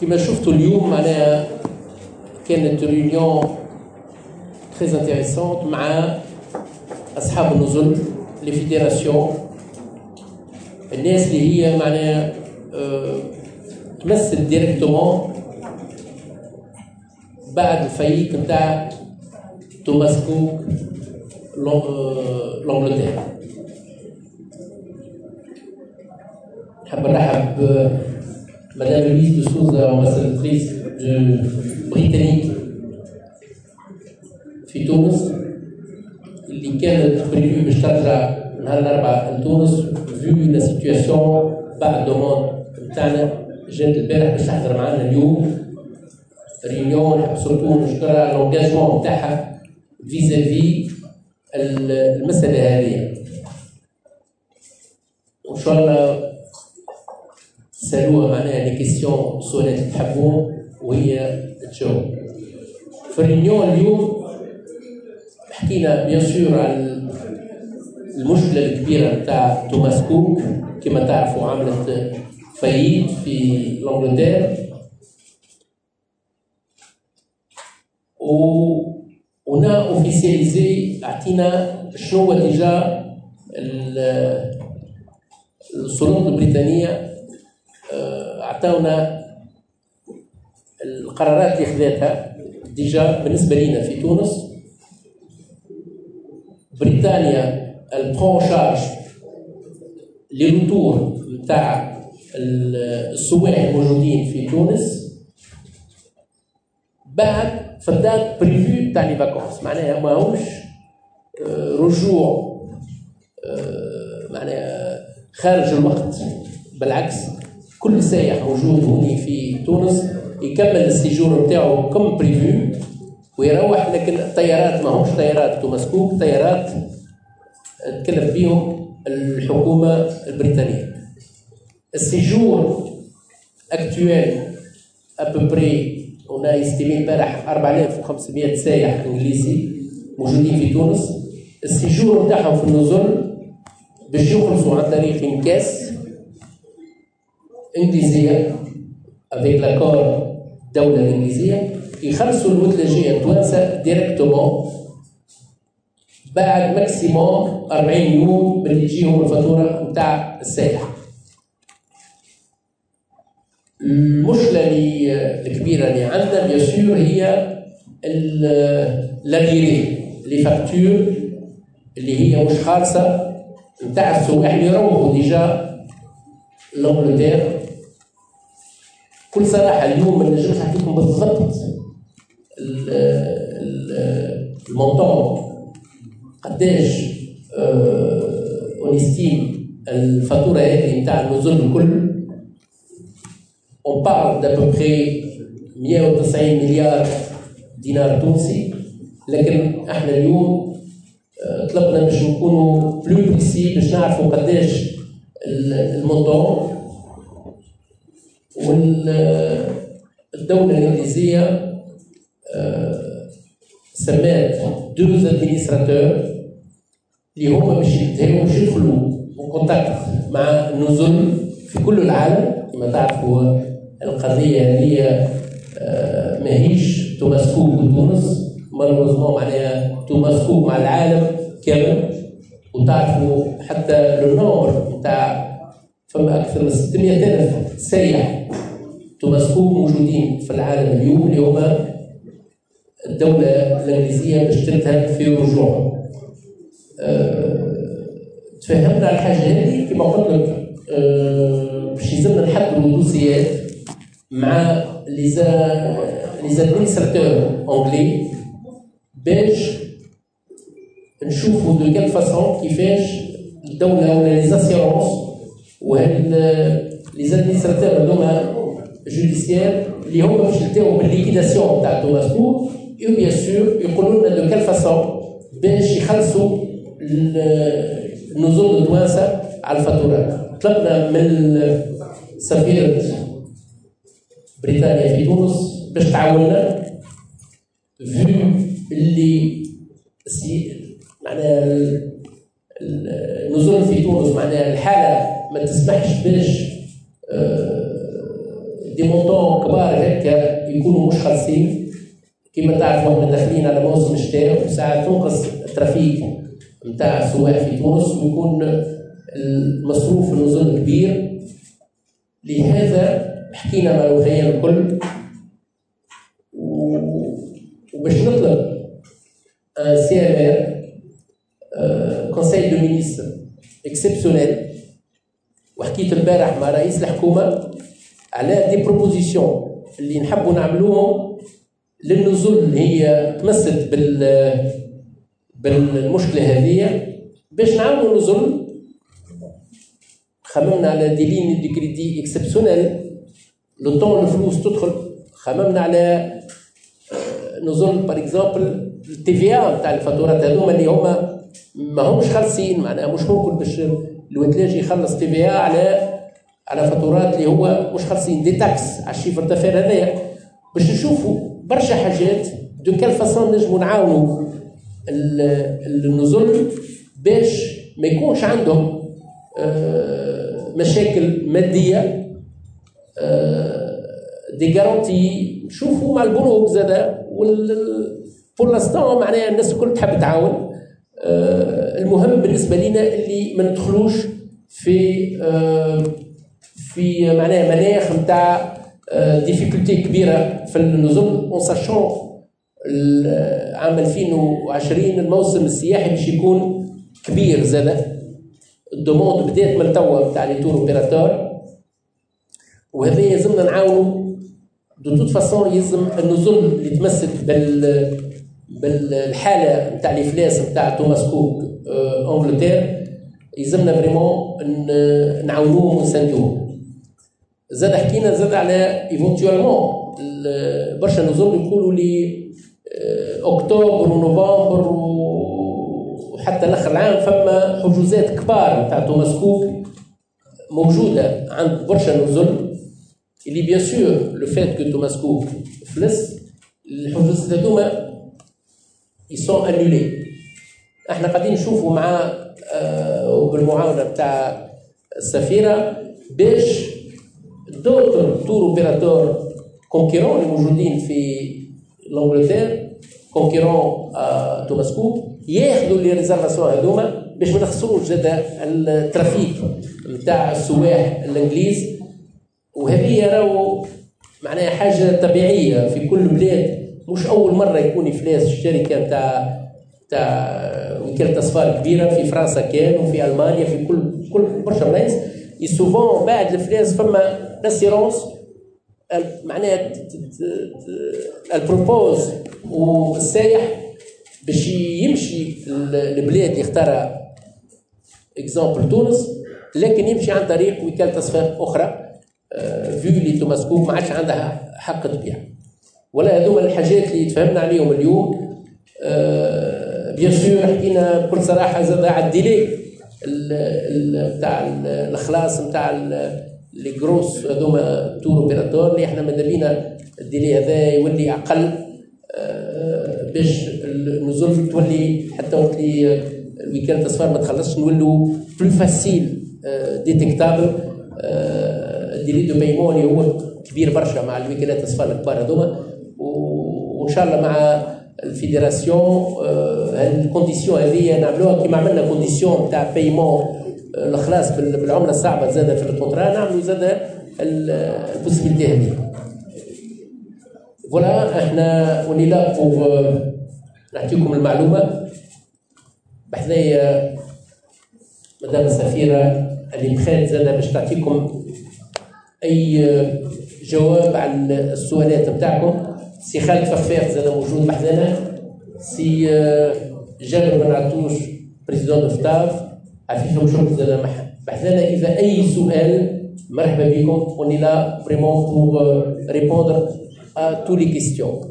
كما شفتوا اليوم معناها كانت ريونيون تري انتريسونت مع اصحاب النزل لي فيدراسيون، الناس اللي هي معناها تمثل ديريكتومون بعد الفايت نتاع توماس كوك لانجلتير. نحب نرحب مدام لويس دو سوزا امباسادريس بريطانيك في تونس اللي كانت بريفيو باش ترجع نهار الاربعاء لتونس فيو لا سيتياسيون بعد دوموند نتاعنا جات البارح باش تحضر معنا اليوم ريونيون. نحب سورتو نشكرها على لونجاجمون نتاعها فيزافي المسألة هذه. وإن شاء الله تسألوها معناها لي كيستيون سؤالات تحبوهم وهي تجاوب. في الريونيون اليوم حكينا بيان سور على المشكلة الكبيرة نتاع توماس كوك، كما تعرفوا عملت فايت في لانجلتير ونا اوفيسياليزي اعطينا شنو هو ديجا السلطات البريطانيه اعطاونا القرارات اللي خذاتها ديجا بالنسبه لنا في تونس. بريطانيا البرون شارج لي روتور نتاع السواح الموجودين في تونس بعد في الدات بريفيو تاع لي فاكونس، معناها ماهوش رجوع معناها خارج الوقت، بالعكس كل سائح موجود هوني في تونس يكمل السيجور نتاعو كم بريفيو ويروح. لكن الطيارات ماهوش طيارات توماس كوك، طيارات تكلف بهم الحكومة البريطانية. السيجور اكتويل ابوبري on a estimé البارح 4500 سائح انجليزي موجودين في تونس. السيجور نتاعهم في النزل باش يخلصوا عن طريق انكاس انجليزيه افيك لاكور الدوله الانجليزيه، يخلصوا الوثلاجيه التوانسه ديريكتومون بعد ماكسيموم 40 يوم من تجيهم الفاتوره نتاع السائح. المشكله الكبيره اللي عندنا بيان سور هي لاريري لي فاكتور اللي هي مش خالصه نتاع السواح اللي يروحوا ديجا لانجلتير. كل صراحه اليوم ما نجمش نعطيكم بالضبط المونطون قداش اونستيم الفاتوره هذه نتاع النزول الكل. On parle d'à peu près 190 مليار دينار تونسي، لكن احنا اليوم طلبنا باش نكونوا بلو بريسي باش نعرفوا قداش المونطون. والدولة الإنجليزية سمات دوز ادمينستراتور اللي هما باش يدخلوا كونتاكت مع النزل في كل العالم. كما تعرفوا القضية هي ماهيش توماس كوك وتونس، مالوزمون معناها توماس كوك مع العالم كامل. وتعرفوا حتى لو نومبر نتاع فما أكثر من 600,000 سائح توماس كوك موجودين في العالم اليوم اللي هما الدولة الإنجليزية باش ترتهب في رجوعهم. تفهمنا على الحاجة هذه كما قلت لك باش يلزمنا نحضروا دوسيات مع لي ادمينستراتور انجلي باش نشوفوا دو كال فاسون كيفاش الدوله ولا لي اسيرونس وهاد لي ادمينستراتور هذوما جوديسيير اللي هما باش يبداو بالليكيداسيون تاع توماس كوك و بيان سور يقولوا لنا دو كال فاسون باش يخلصوا النزول التوانسه على الفاتورات. طلبنا من سفيرة بريطانيا في تونس باش تعاوننا فيو اللي معناها النزول في تونس معناها الحالة ما تسمحش باش دي مونطون كبار هكا يكونوا مش خالصين. كما تعرفوا احنا داخلين على موسم الشتاء وساعات تنقص الترافيك نتاع السواق في تونس ويكون المصروف النزول كبير. لهذا حكينا مع الوخيين الكل وباش نطلب CMR كونساي دو مينيستر اكسبسيونيل. وحكيت البارح مع رئيس الحكومه على دي بروبوزيسيون اللي نحبوا نعملوهم للنزول اللي هي تمست بالمشكله هذه باش نعاونوا النزول. خممنا على دي لين دي كريدي اكسبسيونيل لو طون الفلوس تدخل. خممنا على نزول باغ اكزومبل التي في ا نتاع الفاتورات هذوما اللي هما ما همش خالصين، معناها مش ممكن باش الوتلاجي يخلص تي في ا على فاتورات اللي هو مش خالصين دي تاكس على الشيفر دافير هذايا. باش نشوفوا برشا حاجات دو كال فاسون نجموا نعاونوا النزول باش ما يكونش عندهم مشاكل ماديه. دي جارونتي نشوفوا مع البنوك زاده بور لاستون معناها الناس الكل تحب تعاون. المهم بالنسبه لنا اللي ما ندخلوش في معناها مناخ نتاع ديفيكولتي كبيره في النزول. اون ساشون عام 2020 الموسم السياحي باش يكون كبير زاده. الدوموند بدات من توا نتاع لي تور اوبيراتور وهذا يلزمنا نعاونوا دو توت فاسون. يلزم النزول اللي تمسك بالحاله نتاع الافلاس نتاع توماس كوك انجلتير يلزمنا فريمون نعاونوهم ونساندوهم. زاد حكينا زاد على ايفونتوالمون برشا نزول يقولوا لي اكتوبر ونوفمبر وحتى الاخر العام فما حجوزات كبار نتاع توماس كوك موجوده عند برشا نزول اللي بيان سور لو فات كو توماس كوك فلس الحجوزات هذوما يسون انولي. احنا قاعدين نشوفوا مع وبالمعاونه بتاع السفيره باش دوتر تور اوبيراتور كونكيرون اللي موجودين في لانجلتير كونكيرون توماس كوك ياخذوا لي ريزرفاسيون هذوما باش ما نخسروش زاد الترافيك نتاع السواح الانجليز. وهذه راهو معناها حاجه طبيعيه في كل بلاد. مش اول مره يكون افلاس الشركه تاع وكاله اسفار كبيره. في فرنسا كان وفي المانيا في كل برشا بلايص سوفون بعد الافلاس فما لاسيرونس معناها البروبوز والسايح باش يمشي البلاد يختارها اكزامبل تونس لكن يمشي عن طريق وكاله اسفار اخرى فيو لي توماس كوك ما عادش عندها حق تبيع. ولا هذوما الحاجات اللي تفهمنا عليهم اليوم. بيان سور حكينا بكل صراحه زاد على الديلي نتاع الخلاص نتاع لي جروس هذوما تور اوبيراتور اللي احنا ماذا بينا الديلي هذا يولي اقل باش النزول تولي حتى وقت اللي الوكاله الاسفار ما تخلصش نولوا بلو فاسيل ديتيكتابل. الديلي دو بايمون اللي هو كبير برشا مع الوكالات الاسفار الكبار هذوما. وان شاء الله مع الفيدراسيون الكونديسيون هذه نعملوها كيما عملنا كونديسيون تاع بايمون الخلاص بالعمله الصعبه زاده في الكونترا نعملوا زاده البوسيبيليتي هذه. فوالا احنا وني لا بوغ نعطيكم المعلومه بحذايا مدام السفيره اللي بخير زاده باش تعطيكم اي جواب على السؤالات بتاعكم. سي خالد فخفاخ زاد موجود بحذانا. سي جابر بن عطوش بريزيدون دو ستاف عفيف مشرف زاد بحذانا. اذا اي سؤال مرحبا بكم. On est là vraiment pour répondre à toutes les questions.